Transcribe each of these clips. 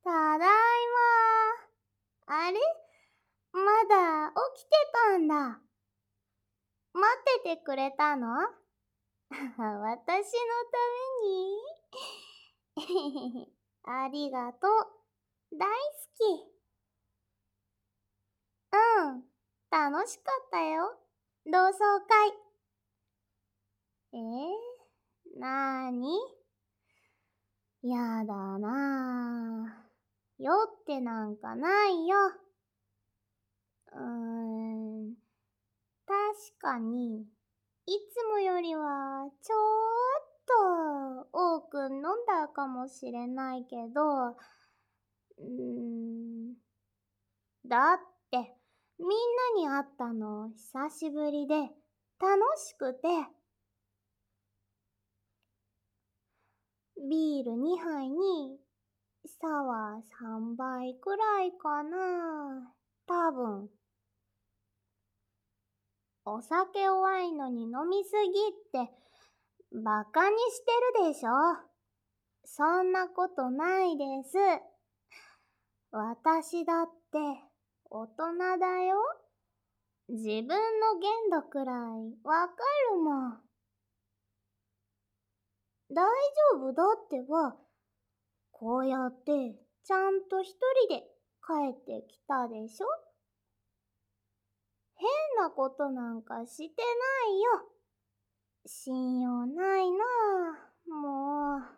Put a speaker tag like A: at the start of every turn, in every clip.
A: ただいま。あれ、まだ起きてたんだ。待っててくれたの？私のために。ありがとう。大好き。うん、楽しかったよ。同窓会。なーに？やだなぁ。酔ってなんかないよ。確かに、いつもよりはちょっと多く飲んだかもしれないけど、だって、みんなに会ったの久しぶりで楽しくて、ビール2杯にサワー3杯くらいかな。多分。お酒弱いのに飲みすぎってバカにしてるでしょ。そんなことないです。私だって大人だよ。自分の限度くらいわかるもん。大丈夫だってば、こうやってちゃんと一人で帰ってきたでしょ。変なことなんかしてないよ。信用ないなあ、もう。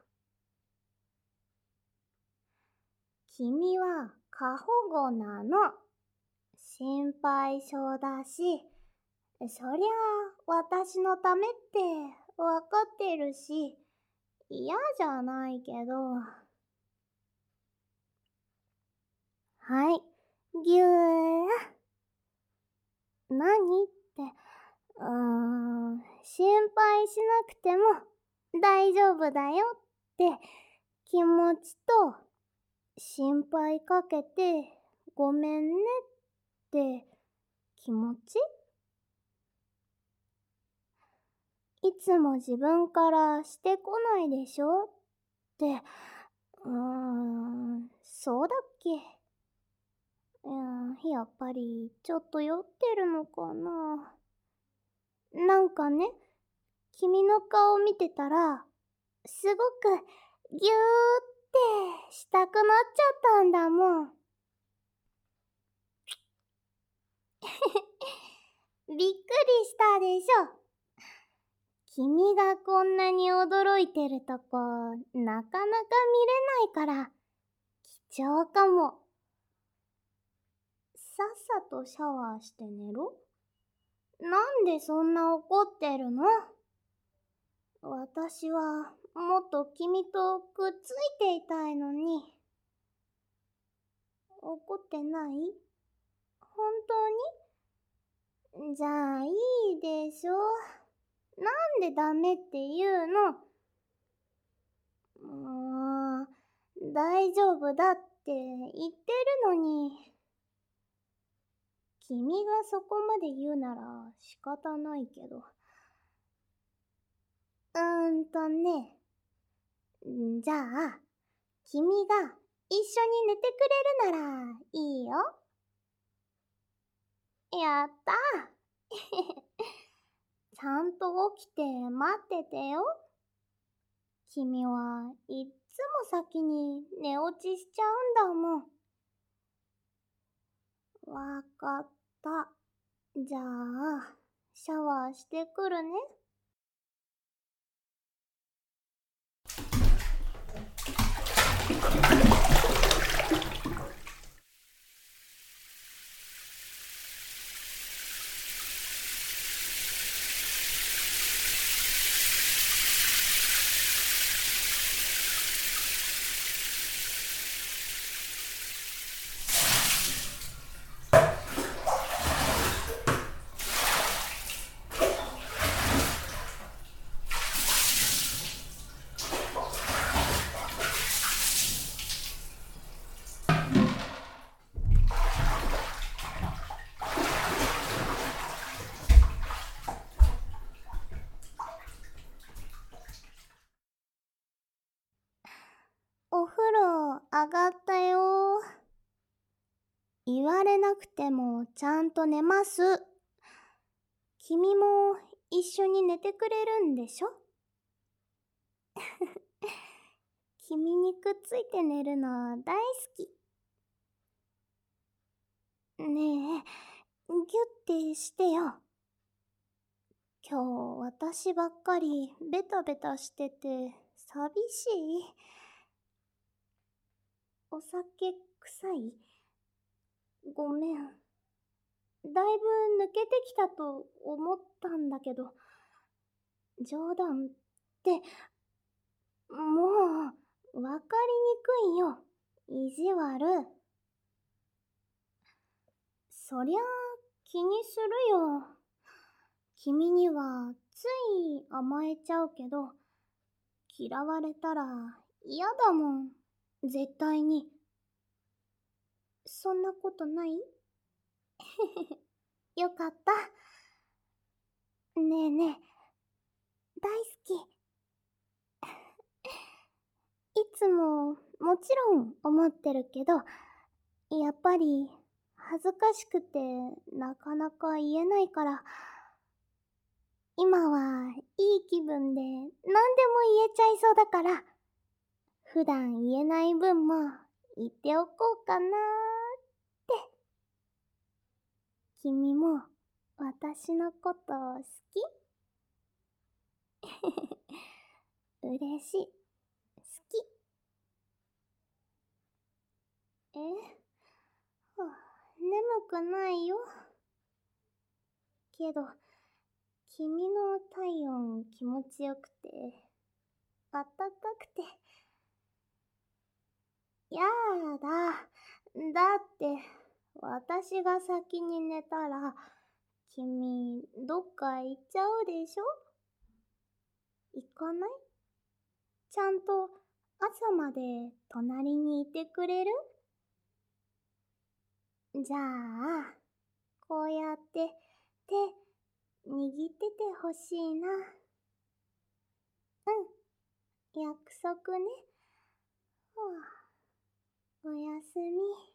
A: 君は過保護なの。心配性だし、そりゃ私のためってわかってるし、嫌じゃないけど。はい、ぎゅー。何って、心配しなくても大丈夫だよって気持ちと、心配かけてごめんねって気持ち？いつも自分からしてこないでしょって、そうだっけ？やっぱりちょっと酔ってるのかな。なんかね、君の顔見てたら、すごくぎゅーってしたくなっちゃったんだもん。びっくりしたでしょ。君がこんなに驚いてるとこ、なかなか見れないから、貴重かも。さっさとシャワーして寝ろ。なんでそんな怒ってるの？私はもっと君とくっついていたいのに。怒ってない？本当に？じゃあいいでしょ。なんでダメって言うの？もう、大丈夫だって言ってるのに。君がそこまで言うなら仕方ないけど。ね。じゃあ、君が一緒に寝てくれるならいいよ。やったちゃんと起きて待っててよ。君はいっつも先に寝落ちしちゃうんだもん。わかった。じゃあ、シャワーしてくるね。 上がったよ。言われなくてもちゃんと寝ます。君も一緒に寝てくれるんでしょ？君にくっついて寝るの大好き。ねえ、ギュッてしてよ。今日私ばっかりベタベタしてて寂しい。お酒臭い？ごめん。だいぶ抜けてきたと思ったんだけど、冗談って、もう、わかりにくいよ。意地悪。そりゃ、気にするよ。君にはつい甘えちゃうけど、嫌われたら嫌だもん。絶対に。そんなことない？よかった。ねえねえ、大好き。いつももちろん思ってるけど、やっぱり恥ずかしくてなかなか言えないから、今はいい気分で何でも言えちゃいそうだから、普段言えない分も言っておこうかなーって。君も私のこと好き？嬉しい。好き。え？眠くないよ。けど、君の体温気持ちよくて、あったかくて。やだ。だって、私が先に寝たら、君、どっか行っちゃうでしょ？行かない？ちゃんと朝まで隣にいてくれる？じゃあ、こうやって手握っててほしいな。うん、約束ね。はあ、おやすみ。